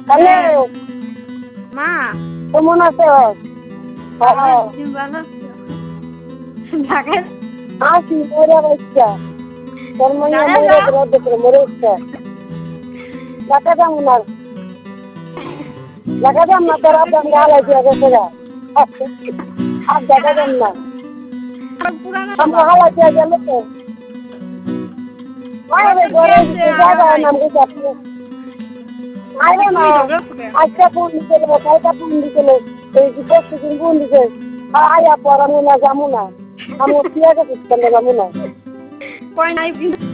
Hello মা কেমন আছো? তুমি ভালো আছো? ঢাকায় আসি মরে বাচ্চা তোর মাইয়া ঢাকায় মরে যাও? রোদ করে মরে উঠছে টাকা দাম না টাকা দাম না তোর আদাম গালা দিয়ে গেছে গা আর টাকা দাম না পুরানো আমরা হালা দিয়ে গেলে তো মায়ের ঘরে জায়গা নাম গেছে আপনি আইবে না আজকে ফোন দিতে দেবো কালকে ফোন দিতে এই যে প্রত্যেকদিন ফোন দিতে আয়া পড়াবো না যাবো না আমি ঠিক আছে করতে যাবো না কয় নাই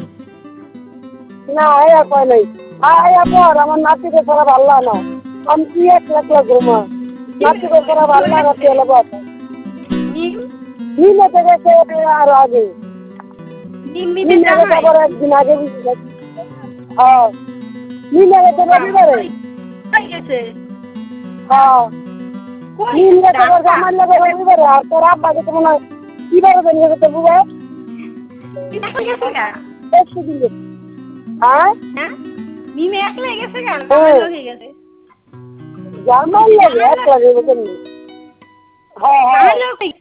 না আয়া কয় নাই আয়া পর আমার নাতিকে ছাড়া ভাল্লা না আমি কি একলা ঘুমা নাতিকে ছাড়া ভাল্লা না তেলে বাতা নিমে গেছে আরো আগে নিমে গেছে আবার একদিন আগে হ্যাঁ নিমে গেছে রবিবারে হ্যাঁ নিম গেছে আবার জামার লাগে রবিবারে আর তোর আব্বা গেছে মনে হয় কিভাবে জানি গেছে বুঝে একশো দিলে হ্যাঁ মিমে একলা গেছে কেন গেছে জামার লাগে একলা যাবে কেমনি হ্যাঁ হ্যাঁ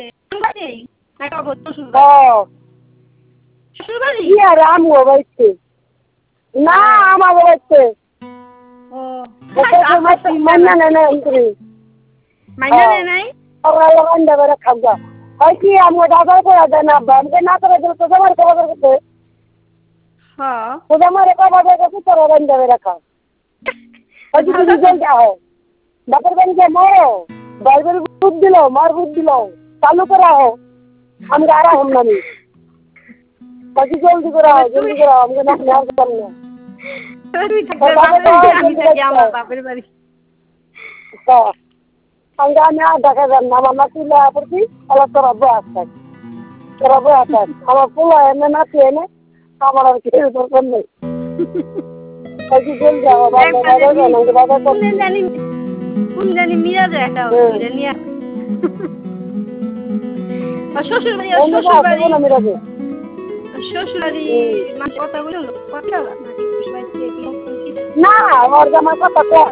শ্বশুরবাড়ি কি আর আমিও বাড়িতে না আমার বাড়িতে মান্না নেই না অন্তরি মাইনা নেয় নাই ওরা লাগান দেবে খাওয়া হয় কি আমার দাদা করে দেয় না আব্বা আমাকে না করে দিলে তো আমার কবা করতে হ্যাঁ তো আমার কবা করতে তোর লাগান দেবে রাখা হয় কি রিজাল্ট হয় বাপের বাড়িতে মরো বাইবেল বুদ্ধ দিল মার বুদ্ধ দিল চালু করা হোক আমাকে আর হম না বাকি জলদি করা হোক জলদি করা হোক আমাকে না নেওয়ার কথা না বাপের বাড়ি আমি আর দেখা যান না আমার নাতি লেয়া পড়ছি আবার তোর আব্বু আসতেন তোর আব্বু আসতেন আমার পোলা এনে নাতি এনে আমার আর কেউ দরকার নেই বাকি জলদি আমার বাবা জানি মিরাজে একটা নিয়ে শ্বশুরবাড়ি শ্বশুরবাড়ি কথা বলে কথা না ওর জামার কথা